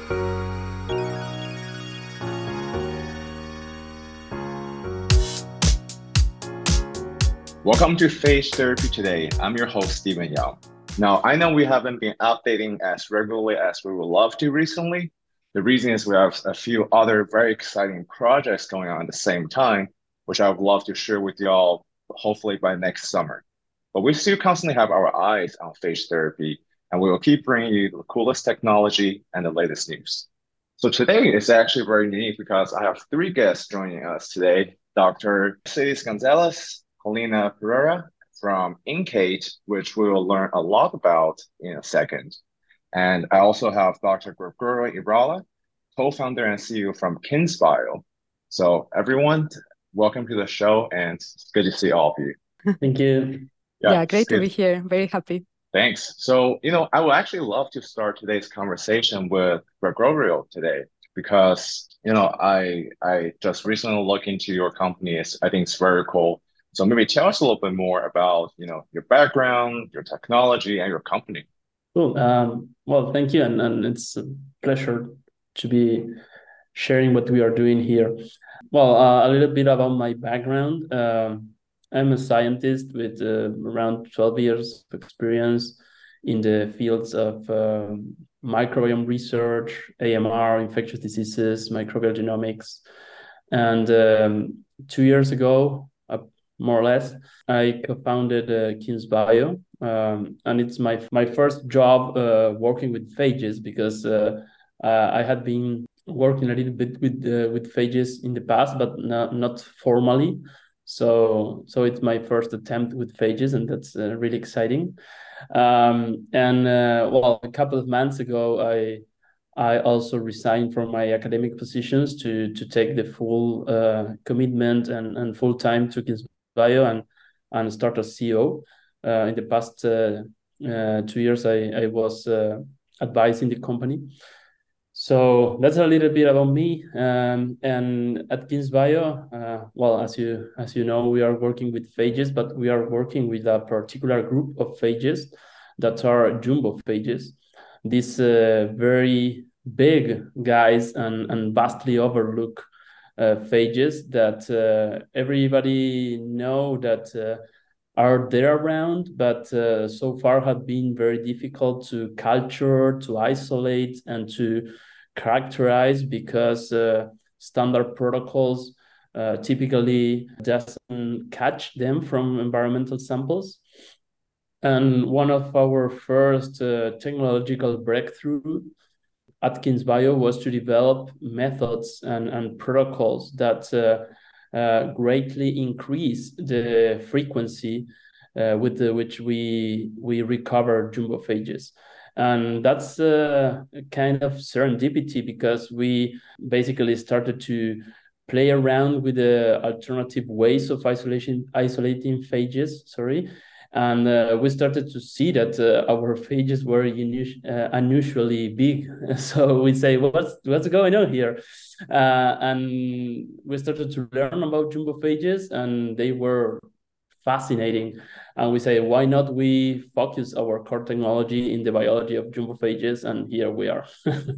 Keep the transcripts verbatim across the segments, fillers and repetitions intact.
Welcome to Phage Therapy Today. I'm your host, Stephen Yao. Now, I know we haven't been updating as regularly as we would love to recently. The reason is we have a few other very exciting projects going on at the same time, which I would love to share with y'all, hopefully by next summer. But we still constantly have our eyes on phage therapy, and we will keep bringing you the coolest technology and the latest news. So today is actually very unique because I have three guests joining us today. Doctor Mercedes Gonzalez, Helena Pereira from Incate, which we will learn a lot about in a second. And I also have Doctor Gregorio Ibarra, co-founder and C E O from KinsBio. So everyone, welcome to the show, and it's good to see all of you. Thank you. Yeah, yeah great to be here. Very happy. Thanks. So, you know, I would actually love to start today's conversation with Gregorio today because, you know, I I just recently looked into your company. It's, I think it's very cool. So maybe tell us a little bit more about, you know, your background, your technology, and your company. Cool. Um, well, thank you. And, and it's a pleasure to be sharing what we are doing here. Well, uh, a little bit about my background. Um, I'm a scientist with uh, around twelve years of experience in the fields of um, microbiome research, A M R, infectious diseases, microbial genomics. And um, two years ago, uh, more or less, I co-founded uh, KinsBio. Um, and it's my my first job uh, working with phages because uh, uh, I had been working a little bit with uh, with phages in the past, but not, not formally. So so it's my first attempt with phages, and that's uh, really exciting. Um, and uh, well, a couple of months ago, I I also resigned from my academic positions to to take the full uh, commitment and, and full time to KinsBio and and start as C E O. Uh, in the past uh, uh, two years, I I was uh, advising the company. So that's a little bit about me. Um, and at KinsBio, uh, well, as you as you know, we are working with phages, but we are working with a particular group of phages that are jumbo phages. These uh, very big guys and, and vastly overlooked uh, phages that uh, everybody know that uh, are there around, but uh, so far have been very difficult to culture, to isolate, and to characterize because uh, standard protocols uh, typically doesn't catch them from environmental samples. And one of our first uh, technological breakthrough at KinsBio was to develop methods and, and protocols that uh, uh, greatly increase the frequency uh, with the, which we we recover jumbo phages. And that's a kind of serendipity because we basically started to play around with the alternative ways of isolation isolating phages, sorry. And uh, we started to see that uh, our phages were unu- uh, unusually big. So we say, what's what's going on here? Uh, and we started to learn about jumbo phages, and they were fascinating. And we say, why not we focus our core technology in the biology of jumbo phages? And here we are.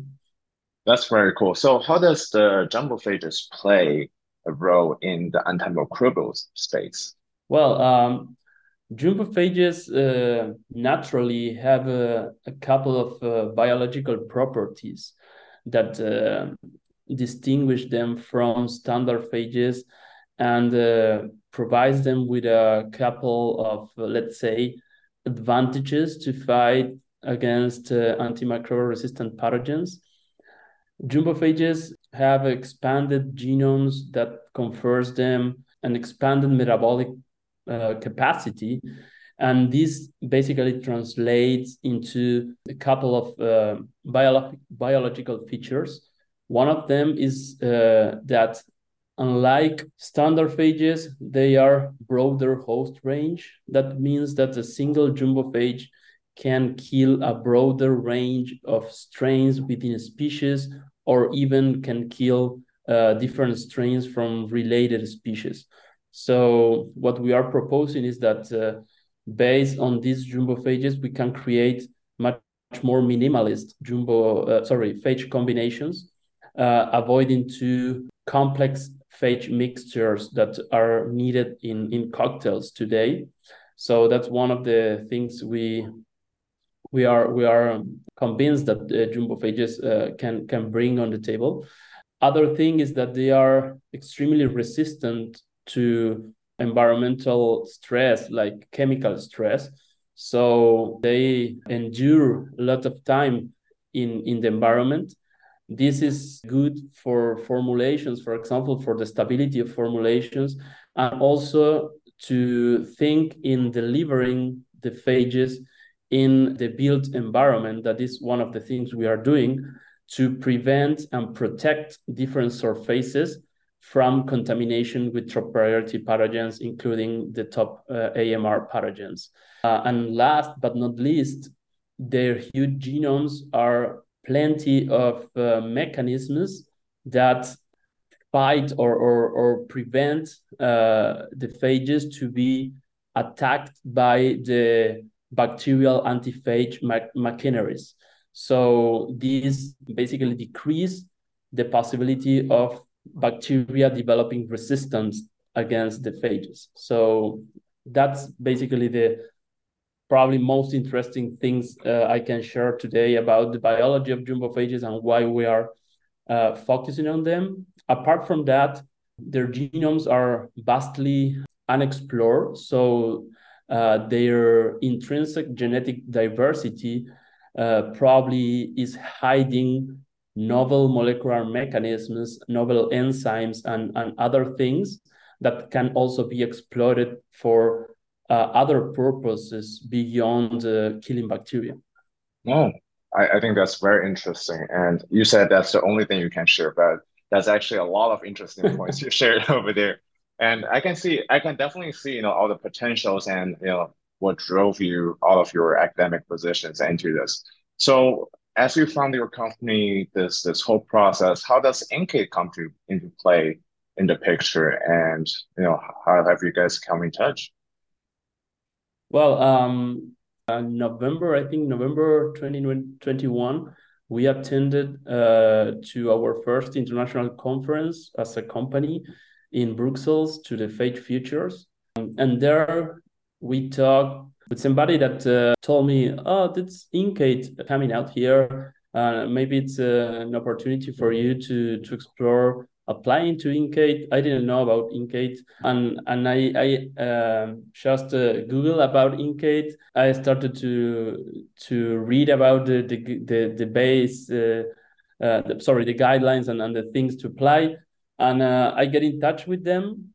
That's very cool. So how does the jumbo phages play a role in the antimicrobial space? Well, um, jumbo phages uh, naturally have a, a couple of uh, biological properties that uh, distinguish them from standard phages and uh, provides them with a couple of, uh, let's say, advantages to fight against uh, antimicrobial resistant pathogens. Jumbo phages have expanded genomes that confers them an expanded metabolic uh, capacity, and this basically translates into a couple of uh, bio- biological features. One of them is uh, that unlike standard phages, they are broader host range. That means that a single jumbo phage can kill a broader range of strains within a species, or even can kill uh, different strains from related species. So what we are proposing is that uh, based on these jumbo phages, we can create much more minimalist jumbo, uh, sorry, phage combinations, uh, avoiding too complex phage mixtures that are needed in, in cocktails today. So that's one of the things we we are we are convinced that uh, jumbo phages uh, can can bring on the table. Other thing is that they are extremely resistant to environmental stress, like chemical stress. So they endure a lot of time in, in the environment. This is good for formulations, for example, for the stability of formulations, and also to think in delivering the phages in the built environment. That is one of the things we are doing to prevent and protect different surfaces from contamination with top priority pathogens, including the top uh, A M R pathogens. Uh, and last but not least, their huge genomes are plenty of uh, mechanisms that fight or, or, or prevent uh, the phages to be attacked by the bacterial antiphage ma- machineries. So these basically decrease the possibility of bacteria developing resistance against the phages. So that's basically the probably most interesting things uh, I can share today about the biology of jumbo phages and why we are uh, focusing on them. Apart from that, their genomes are vastly unexplored. So uh, their intrinsic genetic diversity uh, probably is hiding novel molecular mechanisms, novel enzymes, and, and other things that can also be exploited for uh, other purposes beyond uh, killing bacteria. Oh, I, I think that's very interesting. And you said that's the only thing you can share, but that's actually a lot of interesting points you shared over there. And I can see, I can definitely see, you know, all the potentials and, you know, what drove you out of your academic positions into this. So as you found your company, this this whole process, how does Incate come to into play in the picture? And, you know, how have you guys come in touch? Well, um, uh, November, I think November twenty twenty-one, we attended uh, to our first international conference as a company in Brussels to the Phage Futures. Um, and there we talked with somebody that uh, told me, oh, that's Incate coming out here. Uh, maybe it's uh, an opportunity for you to, to explore applying to Incate. I didn't know about Incate, and and I I um, just uh, Google about Incate. I started to to read about the the the, the base, uh, uh, the, sorry, the guidelines and, and the things to apply, and uh, I get in touch with them.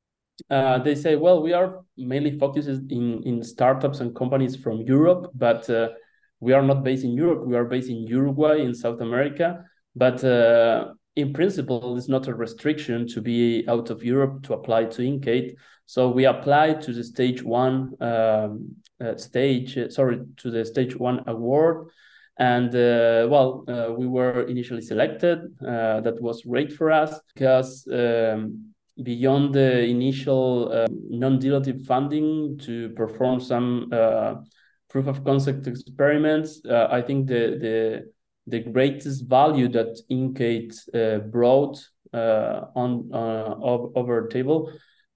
Uh, they say, well, we are mainly focused in in startups and companies from Europe, but uh, we are not based in Europe. We are based in Uruguay in South America, but uh, in principle, it's not a restriction to be out of Europe to apply to Incate. So we applied to the stage one um, uh, stage, uh, sorry, to the stage one award. And uh, well, uh, we were initially selected. Uh, that was great for us because um, beyond the initial uh, non-dilutive funding to perform some uh, proof of concept experiments, uh, I think the the the greatest value that Incate uh, brought uh, on uh, over table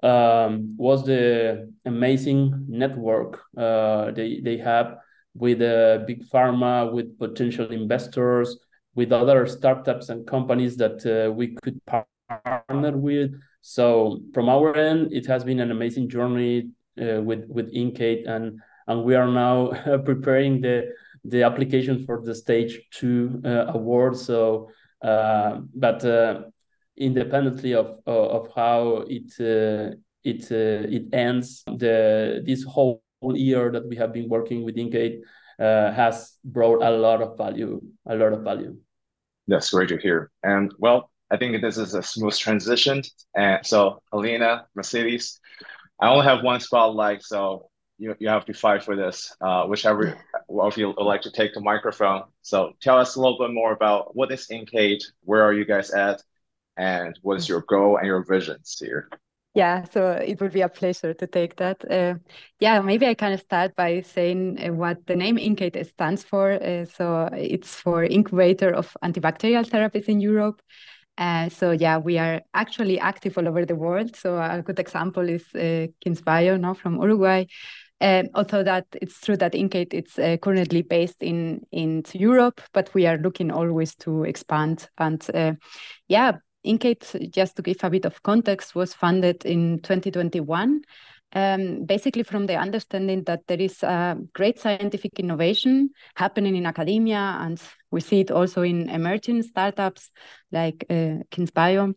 um, was the amazing network uh, they they have with uh, big pharma, with potential investors, with other startups and companies that uh, we could partner with. So from our end, it has been an amazing journey uh, with with Incate, and and we are now preparing the the application for the stage two uh, award. So, uh, but uh, independently of of how it uh, it uh, it ends, the this whole year that we have been working with Incate uh, has brought a lot of value, a lot of value. That's great to hear. And well, I think this is a smooth transition. And so, Alina, Mercedes, I only have one spotlight, so you, you have to fight for this, uh, whichever of you would like to take the microphone. So tell us a little bit more about what is Incate, where are you guys at, and what is your goal and your visions here? Yeah, so it would be a pleasure to take that. Uh, yeah, maybe I can start by saying uh, what the name INCATE stands for. Uh, so it's for Incubator of Antibacterial Therapies in Europe. Uh, so yeah, we are actually active all over the world. So a good example is uh, KingsBio, no, from Uruguay. Um, although that it's true that INCATE it's uh, currently based in in Europe, but we are looking always to expand. And uh, yeah, INCATE, just to give a bit of context, was funded in twenty twenty-one, um, basically from the understanding that there is a great scientific innovation happening in academia, and we see it also in emerging startups like uh, KingsBio.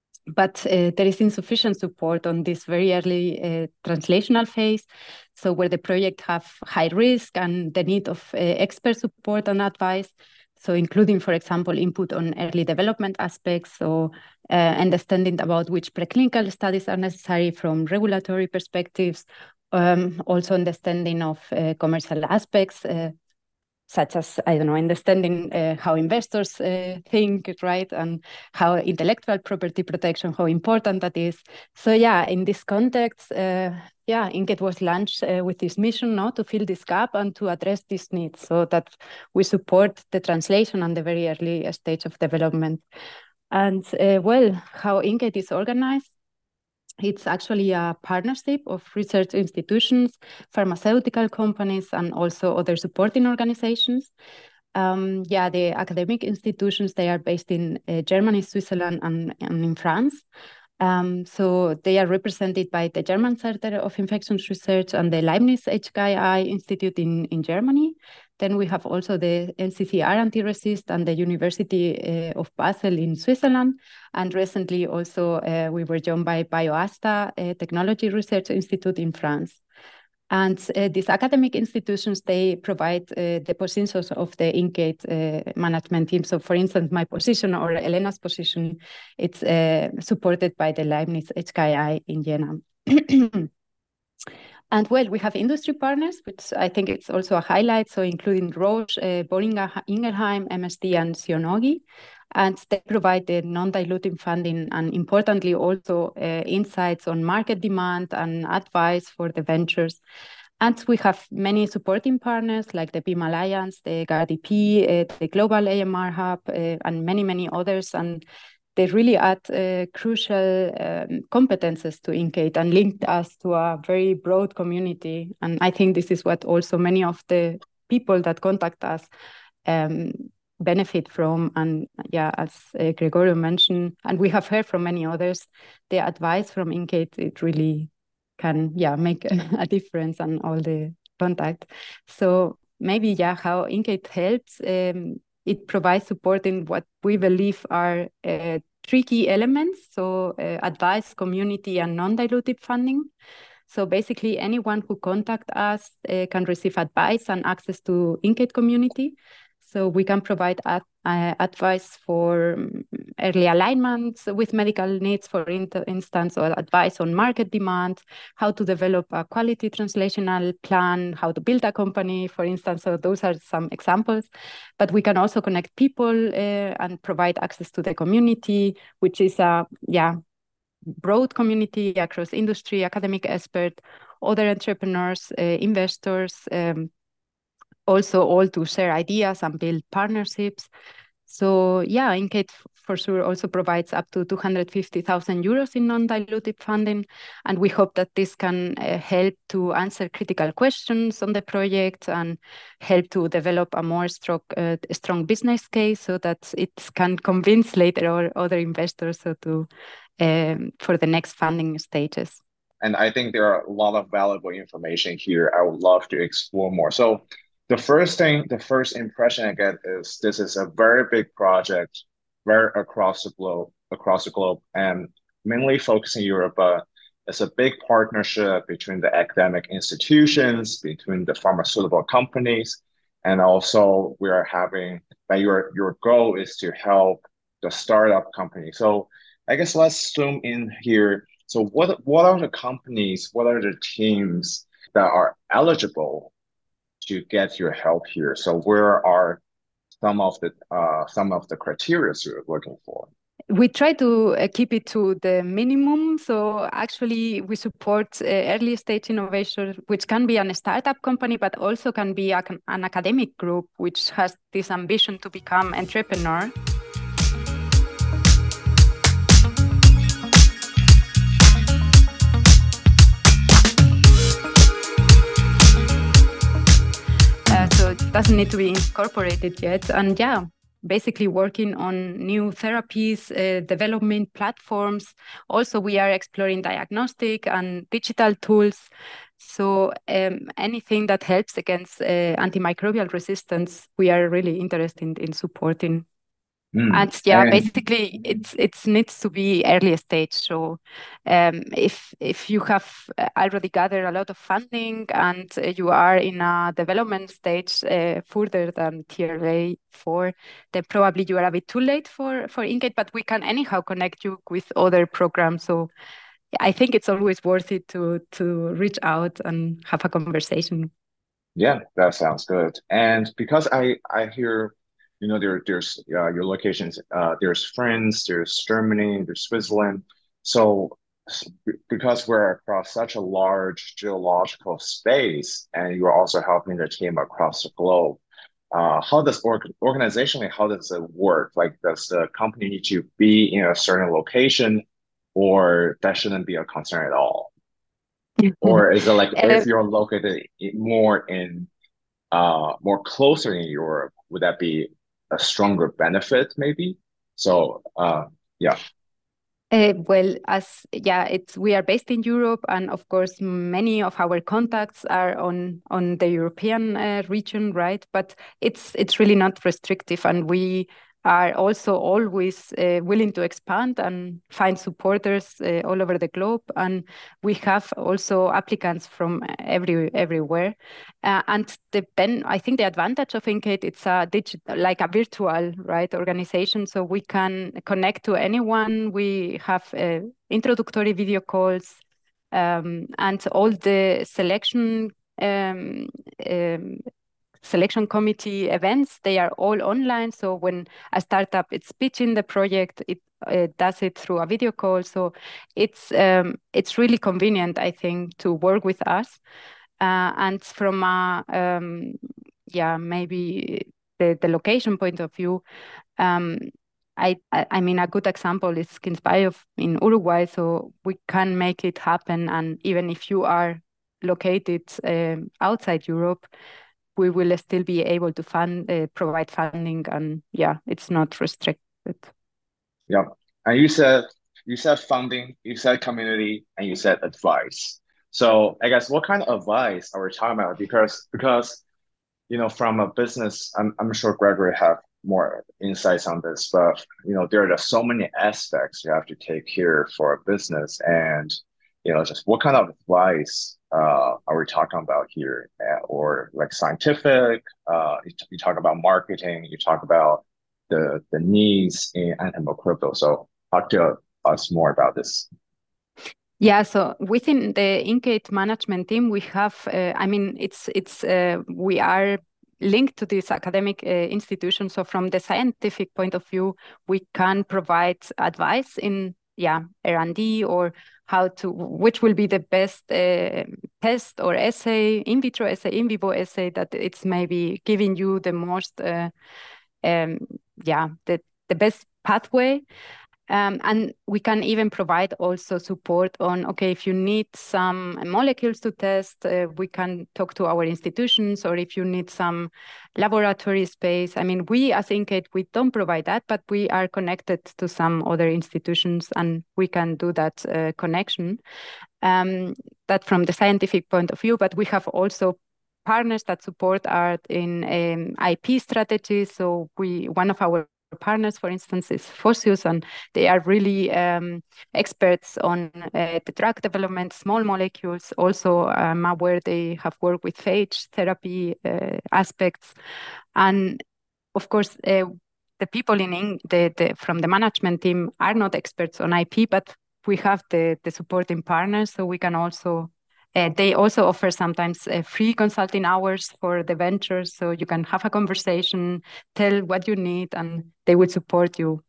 But uh, there is insufficient support on this very early uh, translational phase. So where the project have high risk and the need of uh, expert support and advice. So including, for example, input on early development aspects, so uh, understanding about which preclinical studies are necessary from regulatory perspectives, um, also understanding of uh, commercial aspects, uh, such as, I don't know, understanding uh, how investors uh, think, right? And how intellectual property protection, how important that is. So yeah, in this context, uh, yeah, INCATE was launched uh, with this mission, no, to fill this gap and to address these needs so that we support the translation and the very early stage of development. And uh, well, how INCATE is organized, it's actually a partnership of research institutions, pharmaceutical companies, and also other supporting organizations. Um, yeah, the academic institutions, they are based in uh, Germany, Switzerland, and, and in France. Um, so they are represented by the German Center of Infections Research and the Leibniz H K I Institute in, in Germany. Then we have also the N C C R Anti-Resist and the University uh, of Basel in Switzerland. And recently also uh, we were joined by BioAsta, a Technology Research Institute in France. And uh, these academic institutions, they provide uh, the positions of the INCATE uh, management team. So for instance, my position or Elena's position, it's uh, supported by the Leibniz H K I in Jena. And well, we have industry partners, which I think it's also a highlight. So including Roche, uh, Boehringer Ingelheim, M S D, and Shionogi. And they provide the non-dilutive funding and importantly also uh, insights on market demand and advice for the ventures. And we have many supporting partners like the B I M Alliance, the G A R D P, uh, the Global A M R Hub, uh, and many, many others. And they really add uh, crucial um, competences to INCATE and linked us to a very broad community. And I think this is what also many of the people that contact us um, benefit from. And yeah, as uh, Gregorio mentioned, and we have heard from many others, the advice from INCATE, it really can yeah make a difference on all the contact. So maybe yeah, how INCATE helps. Um, it provides support in what we believe are uh, three key elements. So uh, advice, community, and non-dilutive funding. So basically anyone who contact us uh, can receive advice and access to INCATE community. So we can provide ad uh, advice for um, early alignment with medical needs, for instance, or advice on market demand, how to develop a quality translational plan, how to build a company, for instance. So those are some examples. But we can also connect people uh, and provide access to the community, which is a, yeah, broad community across industry, academic expert, other entrepreneurs, uh, investors, um, also all to share ideas and build partnerships. So yeah, INCATE for sure also provides up to two hundred fifty thousand euros in non-dilutive funding. And we hope that this can uh, help to answer critical questions on the project and help to develop a more strong, uh, strong business case so that it can convince later or other investors so to um, for the next funding stages. And I think there are a lot of valuable information here I would love to explore more. So the first thing, the first impression I get is this is a very big project, very across the globe, across the globe, and mainly focusing Europe. But it's a big partnership between the academic institutions, between the pharmaceutical companies, and also we are having that your your goal is to help the startup company. So I guess let's zoom in here. So what what are the companies, what are the teams that are eligible to get your help here? So where are some of the uh, some of the criteria you're looking for? We try to uh, keep it to the minimum. So actually, we support uh, early stage innovation, which can be a startup company, but also can be a, an academic group, which has this ambition to become entrepreneur. Uh, so it doesn't need to be incorporated yet. And yeah, basically working on new therapies, uh, development platforms. Also, we are exploring diagnostic and digital tools. So um, anything that helps against uh, antimicrobial resistance, we are really interested in, in supporting. Mm. And yeah, And basically, it's it needs to be early stage. So, um, if if you have already gathered a lot of funding and you are in a development stage uh, further than T R A four, then probably you are a bit too late for for INCATE. But we can anyhow connect you with other programs. So, I think it's always worth it to to reach out and have a conversation. yeah, that sounds good. And because I I hear, you know, there there's uh, your locations. Uh, there's France, there's Germany, there's Switzerland. So s- b- because we're across such a large geological space, and you're also helping the team across the globe, uh, how does org organizationally, how does it work? Like, does the company need to be in a certain location, or that shouldn't be a concern at all? Or is it like Uh, if you're located i- more in uh more closer in Europe, would that be a stronger benefit maybe? So uh yeah. Uh, well, as yeah, it's we are based in Europe, and of course, many of our contacts are on on the European uh, region, right? But it's it's really not restrictive, and we are also always uh, willing to expand and find supporters uh, all over the globe, and we have also applicants from every everywhere. Uh, and the ben I think the advantage of INCATE, it's a digital, like a virtual, right, organization. So we can connect to anyone. We have uh, introductory video calls, um, and all the selection um, um, selection committee events, they are all online. So when a startup is pitching the project, it uh, does it through a video call. So it's um, it's really convenient, I think, to work with us. Uh, and from a um, yeah, maybe the, the location point of view, um, I, I I mean a good example is Skinspire in Uruguay, so we can make it happen. And even if you are located um, outside Europe, we will still be able to fund uh, provide funding, and yeah, it's not restricted. Yeah. And you said you said funding, you said community, and you said advice. So I guess what kind of advice are we talking about? Because because you know, from a business, I'm I'm sure Gregory have more insights on this, but you know, there are just so many aspects you have to take here for a business, and you know, just what kind of advice uh, are we talking about here, uh, or like scientific? Uh, you, you talk about marketing, you talk about the the needs in antimicrobial. So talk to us more about this. Yeah, so within the INCATE management team, we have, uh, I mean, it's, it's, uh, we are linked to this academic uh, institution. So from the scientific point of view, we can provide advice in, yeah, R and D, or how to, which will be the best uh, test or assay, in vitro assay, in vivo assay, that it's maybe giving you the most, uh, um, yeah, the, the best pathway. Um, and we can even provide also support on, okay, if you need some molecules to test, uh, we can talk to our institutions, or if you need some laboratory space. I mean, we as INCATE, we don't provide that, but we are connected to some other institutions, and we can do that uh, connection. Um, that from the scientific point of view, but we have also partners that support art in um, I P strategies. So we, one of our partners, for instance, is Fosius, and they are really um, experts on uh, the drug development, small molecules. Also, I'm aware they have worked with phage therapy uh, aspects. And of course, uh, the people in, in the, the from the management team are not experts on I P, but we have the, the supporting partners, so we can also uh, they also offer sometimes uh, free consulting hours for the ventures, so you can have a conversation, tell what you need, and they will support you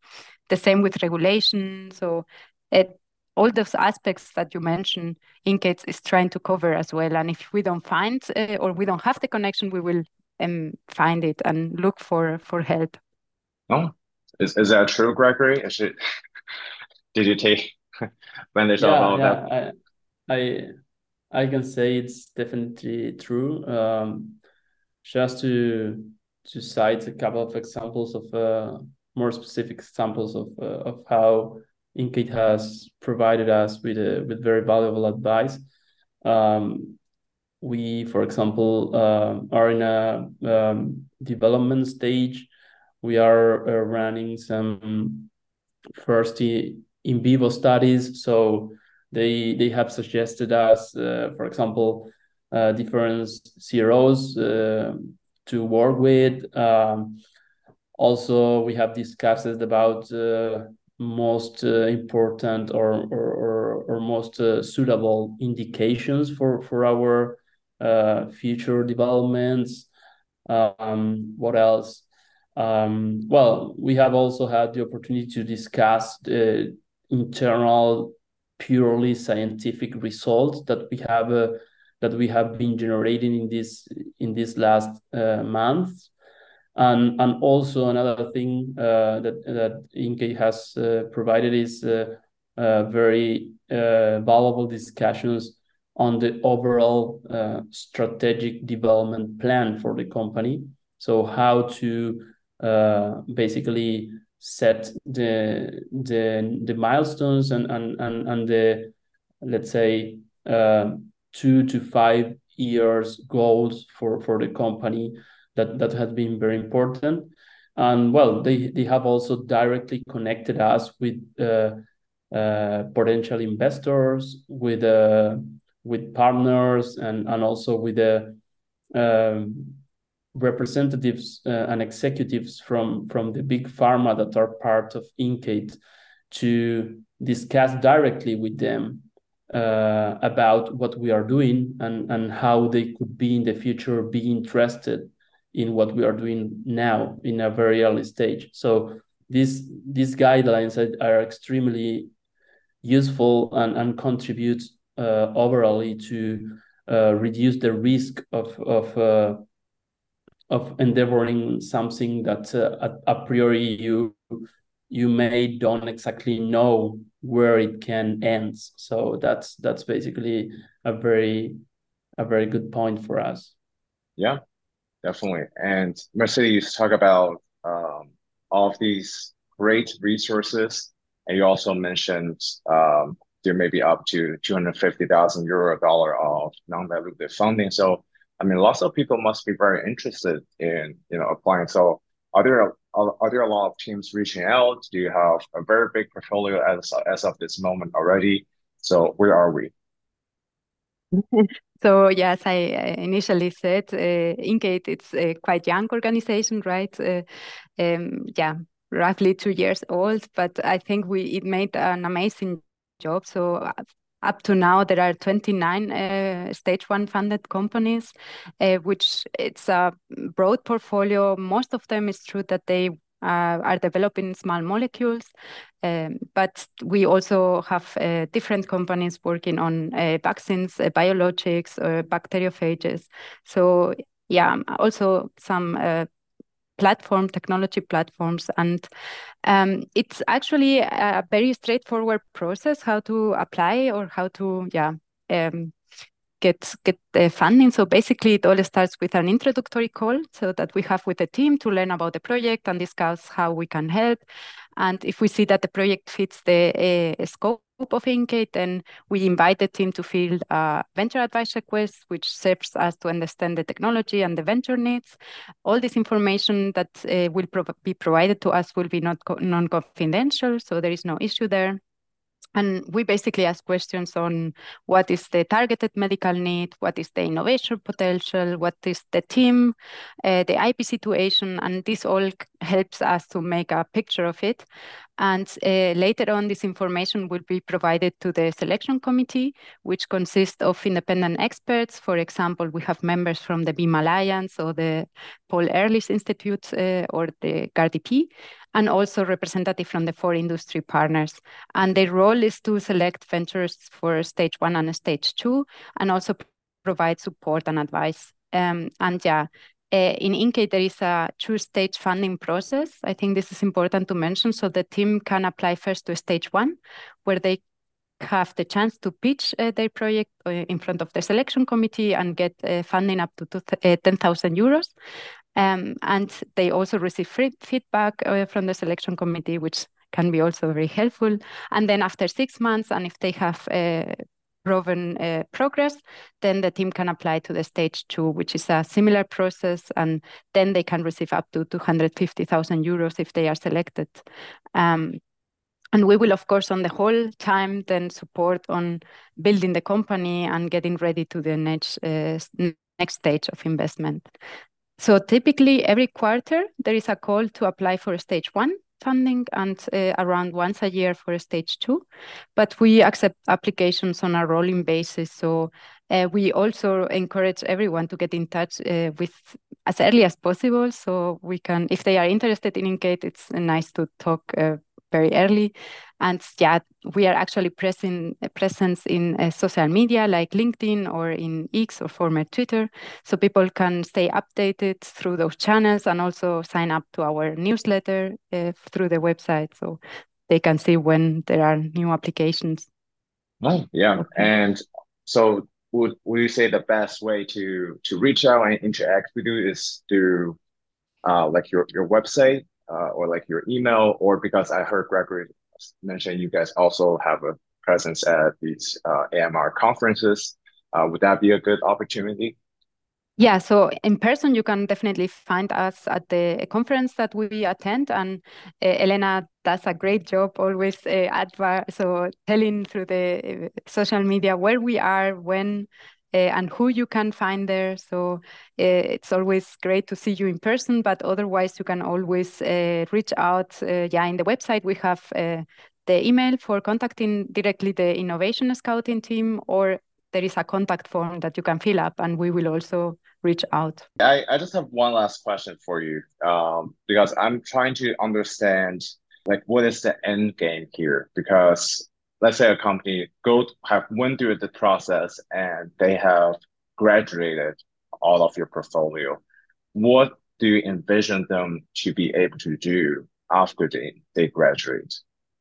the same with regulation. So it, all those aspects that you mentioned, INCATE is trying to cover as well. And if we don't find uh, or we don't have the connection, we will um, find it and look for, for help. Oh, is, is that true, Gregory? Is it, did you take advantage of Yeah, all that? yeah, I, I, I can say it's definitely true. Um, just to to cite a couple of examples of uh, more specific examples of uh, of how INCATE has provided us with a, with very valuable advice. Um, we, for example, uh, are in a um, development stage. We are uh, running some first in vivo studies. So they they have suggested us, uh, for example, uh, different C R Os uh, to work with. Um, also, we have discussed about uh, most uh, important or or, or, or most uh, suitable indications for for our uh, future developments. Um, what else? Um, well, we have also had the opportunity to discuss the internal, purely scientific results that we have uh, that we have been generating in this in this last uh, month, and and also another thing uh, that that INCATE has uh, provided is uh, uh, very uh, valuable discussions on the overall uh, strategic development plan for the company. So how to uh, basically set the the the milestones and and and, and the, let's say, uh, two to five years goals for for the company. That that has been very important. And well, they they have also directly connected us with uh, uh, potential investors, with uh, with partners, and and also with the um, representatives uh, and executives from from the big pharma that are part of INCATE, to discuss directly with them uh, about what we are doing, and and how they could be in the future be interested in what we are doing now in a very early stage. So these these guidelines are, are extremely useful and, and contribute uh, overall to uh, reduce the risk of of uh, of endeavoring something that uh, a, a priori you you may don't exactly know where it can end. So that's that's basically a very a very good point for us. Yeah, definitely. And Mercedes, talk about um, all of these great resources. And you also mentioned um, there may be up to two hundred fifty thousand euro dollar of non-dilutive funding. So, I mean, lots of people must be very interested in, you know, applying. So are there, are, are there a lot of teams reaching out? Do you have a very big portfolio as, as of this moment already? So where are we? So yes, I initially said uh, INCATE, it's a quite young organization, right? Uh, um, yeah, roughly two years old, but I think we it made an amazing job. So uh, up to now, there are twenty-nine uh, stage one funded companies, uh, which it's a broad portfolio. Most of them is true that they uh, are developing small molecules. Um, but we also have uh, different companies working on uh, vaccines, uh, biologics, uh, bacteriophages. So yeah, also some uh, platform technology platforms, and um, it's actually a very straightforward process how to apply or how to yeah um, get get the funding. So basically, it all starts with an introductory call, so that we have with the team to learn about the project and discuss how we can help. And if we see that the project fits the uh, scope of INCATE, then we invite the team to fill a venture advice request, which serves us to understand the technology and the venture needs. All this information that uh, will pro be provided to us will be not non-confidential, so there is no issue there. And we basically ask questions on what is the targeted medical need, what is the innovation potential, what is the team, uh, the I P situation, and this all helps us to make a picture of it. And uh, later on, this information will be provided to the selection committee, which consists of independent experts. For example, we have members from the B I M Alliance or the Paul Ehrlich Institute uh, or the G A R D P, and also representative from the four industry partners. And their role is to select ventures for stage one and stage two, and also provide support and advice. Um, and yeah, Uh, in Incate, there is a two-stage funding process. I think this is important to mention. So the team can apply first to stage one, where they have the chance to pitch uh, their project uh, in front of the selection committee and get uh, funding up to uh, ten thousand euros. Um, and they also receive free feedback uh, from the selection committee, which can be also very helpful. And then after six months, and if they have uh, proven uh, progress, then the team can apply to the stage two, which is a similar process, and then they can receive up to two hundred fifty thousand euros if they are selected. Um, and we will, of course, on the whole time then support on building the company and getting ready to the next, uh, next stage of investment. So typically every quarter, there is a call to apply for stage one funding and uh, around once a year for stage two, but we accept applications on a rolling basis. So uh, we also encourage everyone to get in touch uh, with as early as possible. So we can, if they are interested in Incate, it's nice to talk uh, very early. And yeah, we are actually present, presence in uh, social media like LinkedIn or in X or former Twitter. So people can stay updated through those channels and also sign up to our newsletter uh, through the website. So they can see when there are new applications. Oh, yeah. Okay. And so would, would you say the best way to, to reach out and interact with you is through uh, like your, your website? Uh, or like your email, or because I heard Gregory mention you guys also have a presence at these uh, A M R conferences. Uh, would that be a good opportunity? Yeah, so in person, you can definitely find us at the conference that we attend. And uh, Elena does a great job always uh, adva- so telling through the uh, social media where we are, when, Uh, and who you can find there. So uh, it's always great to see you in person, but otherwise you can always uh, reach out. Uh, yeah, in the website we have uh, the email for contacting directly the innovation scouting team, or there is a contact form that you can fill up and we will also reach out. I, I just have one last question for you, um, because I'm trying to understand like what is the end game here, because let's say a company go have went through the process and they have graduated all of your portfolio. What do you envision them to be able to do after they, they graduate?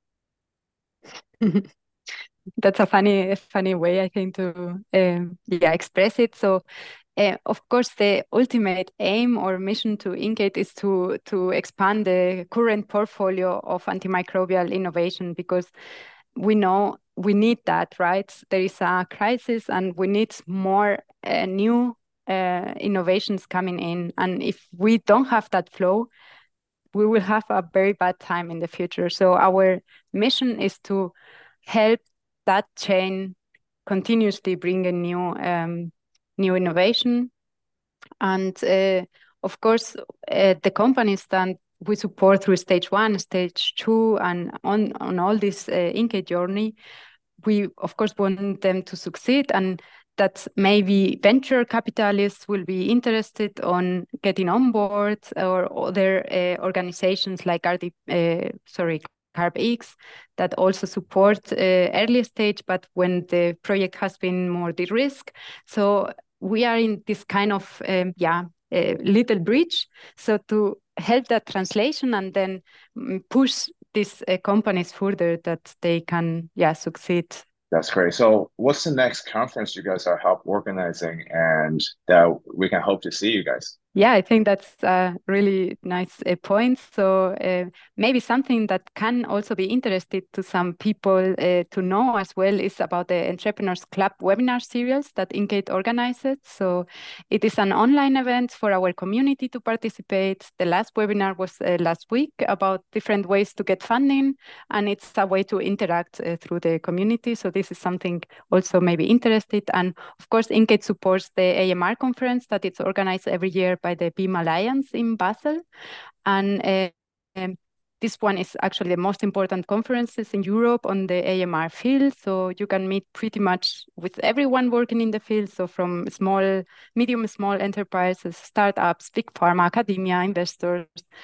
That's a funny, funny way, I think, to um, yeah express it. So, uh, of course, the ultimate aim or mission to Incate is to to expand the current portfolio of antimicrobial innovation, because we know we need that, right? There is a crisis and we need more uh, new uh, innovations coming in. And if we don't have that flow, we will have a very bad time in the future. So our mission is to help that chain continuously bring a new, um, new innovation. And uh, of course, uh, the companies that we support through stage one, stage two, and on, on all this uh, Incate journey, we of course want them to succeed, and that maybe venture capitalists will be interested on getting on board, or other uh, organizations like R D, uh, sorry, CarbX that also support uh, early stage, but when the project has been more de-risked. So we are in this kind of um, yeah uh, little bridge, so to help that translation and then push these uh, companies further that they can yeah succeed. That's great. So what's the next conference you guys are help organizing and that we can hope to see you guys? Yeah, I think that's a really nice uh, point. So uh, maybe something that can also be interested to some people uh, to know as well is about the Entrepreneurs Club webinar series that Incate organizes. So it is an online event for our community to participate. The last webinar was uh, last week about different ways to get funding, and it's a way to interact uh, through the community. So this is something also maybe interested. And of course, Incate supports the A M R conference that it's organized every year organized by the B I M Alliance in Basel. And uh, um, this one is actually the most important conferences in Europe on the A M R field. So you can meet pretty much with everyone working in the field. So from small, medium, small enterprises, startups, big pharma, academia, investors,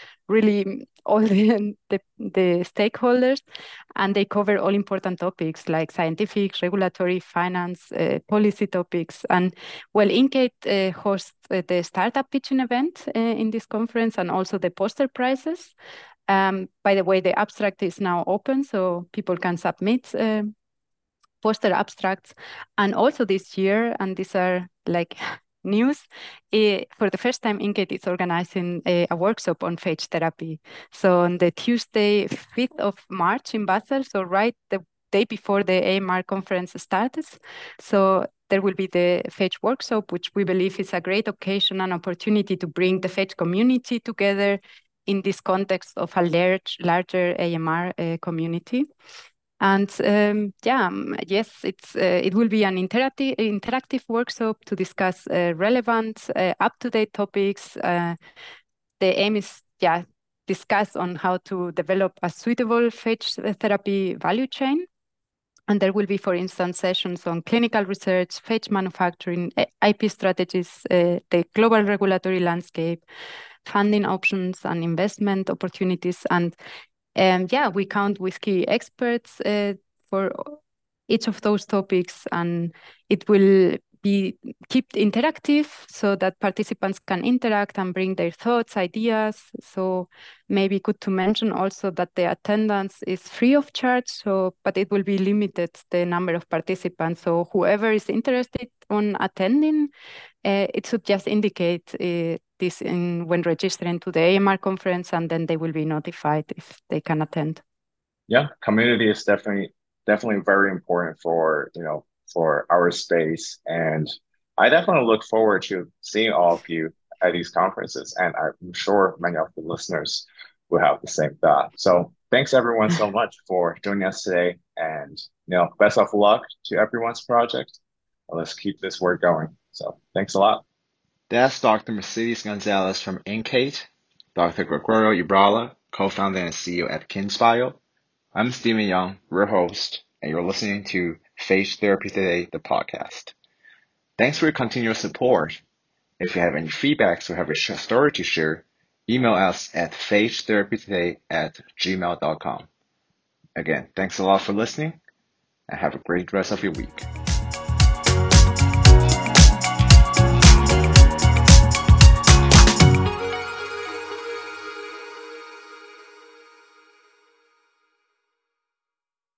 really all the, the, the stakeholders. And they cover all important topics like scientific, regulatory, finance, uh, policy topics. And well, Incate uh, hosts uh, the startup pitching event uh, in this conference and also the poster prizes. Um, by the way, the abstract is now open, so people can submit uh, poster abstracts. And also this year, and these are like news, uh, for the first time, Incate is organizing a, a workshop on phage therapy. So on the Tuesday, fifth of March in Basel, so right the day before the A M R conference starts. So there will be the phage workshop, which we believe is a great occasion and opportunity to bring the phage community together in this context of a large, larger A M R uh, community. And um, yeah, yes, it's uh, it will be an interactive interactive workshop to discuss uh, relevant, uh, up-to-date topics. Uh, the aim is yeah discuss on how to develop a suitable phage therapy value chain. And there will be, for instance, sessions on clinical research, phage manufacturing, I P strategies, uh, the global regulatory landscape, funding options and investment opportunities. And um, yeah, we count with key experts uh, for each of those topics, and it will be kept interactive so that participants can interact and bring their thoughts, ideas. So maybe good to mention also that the attendance is free of charge, so but it will be limited, the number of participants. So whoever is interested on attending, uh, it should just indicate uh, this in when registering to the A M R conference, and then they will be notified if they can attend. Yeah, community is definitely definitely very important for, you know, for our space. And I definitely look forward to seeing all of you at these conferences. And I'm sure many of the listeners will have the same thought. So thanks everyone so much for joining us today. And, you know, best of luck to everyone's project. Let's keep this work going. So thanks a lot. That's Doctor Mercedes Gonzalez from Incate, Doctor Gregorio Ibarra, co-founder and C E O at KinsBio. I'm Stephen Young, your host, and you're listening to Phage Therapy Today, the podcast. Thanks for your continuous support. If you have any feedbacks or have a story to share, email us at phagetherapytoday at gmail dot com. Again, thanks a lot for listening, and have a great rest of your week.